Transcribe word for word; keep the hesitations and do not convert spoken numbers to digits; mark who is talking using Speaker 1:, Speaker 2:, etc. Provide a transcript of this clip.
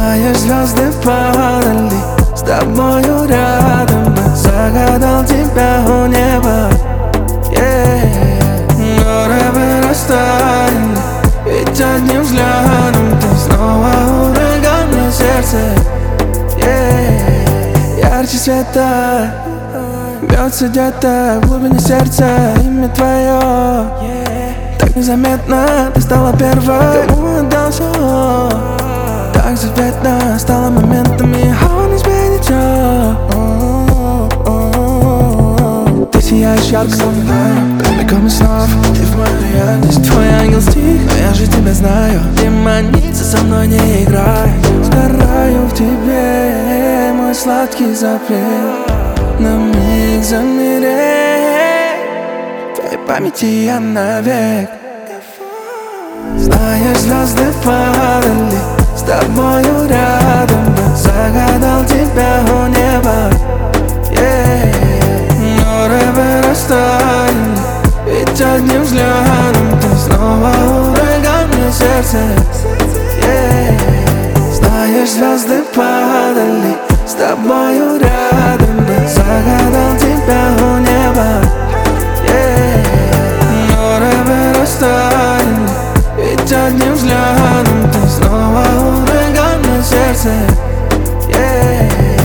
Speaker 1: Знаешь, звезды падали с тобою рядом. Я загадал тебя у неба, yeah. Горы вырастали, ведь одним взглядом ты снова ураган на сердце, yeah. Ярче света бьется где-то в глубине сердца имя твое, yeah. Так незаметно ты стала первой, кому отдал все. Так заветно стало моментами, а он изменит все. Ты сияешь ярко, словно знакомый снов. Ты в мою реальность, твой ангел стих. Но я же тебя знаю, демоница со мной не играй. Сгораю в тебе, мой сладкий запрет. На миг замереть, в твоей памяти я навек. Знаешь, звезды падали с тобою рядом. Я загадал тебя у неба, yeah. Горы вырастали, ведь одним взглядом ты снова ураган на сердце, yeah. Знаешь, звезды падали с тобою рядом. Я загадал тебя у неба, yeah. Горы вырастали, ведь одним взглядом ты снова ураган на сердце, yeah.